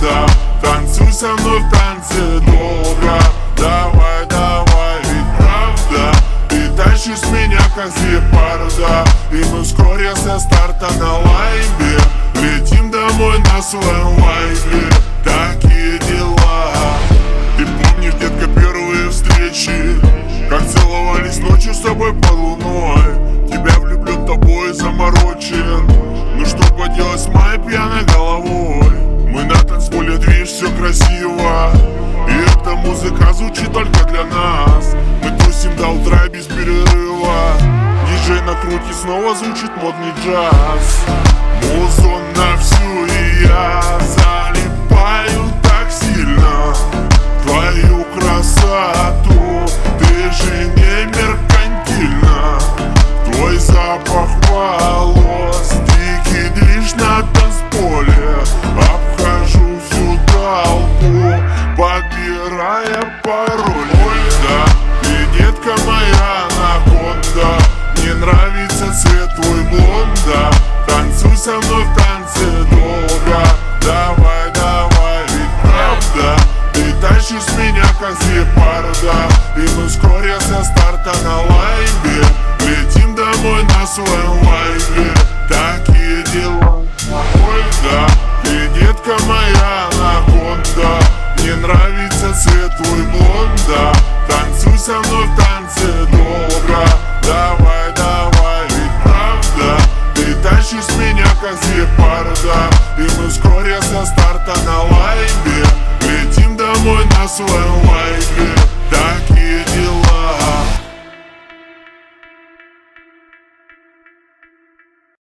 Гонда, танцуй со мной в танце долго. Давай, давай, ведь правда ты тащишь меня как гепарда. И мы вскоре со старта на лайве летим домой на своем вайбе. Такие дела. Ты помнишь, детка, первые встречи, как целовались ночью с тобой под луной. Тебя влюблен, тобой заморочен. Ну что поделать с моей пьяной головой? Мы на танцполе, движ, все красиво, и эта музыка звучит только для нас. Мы тусим до утра без перерыва. Диджей на крутке, снова звучит модный джаз. Музон на всю, и я залипаю так сильно в твою красоту. Ты же не меркантильна. Твой запах волос, дикий движ на танцполе. Обхожу всю толпу, подбирая пароль. Ой, да, ты, детка моя анаконда. Мне нравится цвет твой блонда. Танцуй со мной в танце долго. Давай, давай, ведь правда ты тащишь меня как гепарда. И мы вскоре со старта на лайве летим домой на своем вайбе. Такие дела. Ой, да, ты, детка моя анаконда. Мне нравится цвет твой блонда. Танцуй со мной в танце долго. Давай, давай, ведь правда ты тащишь меня как гепарда. И мы вскоре со старта на лайве летим домой на своем вайбе. Такие дела.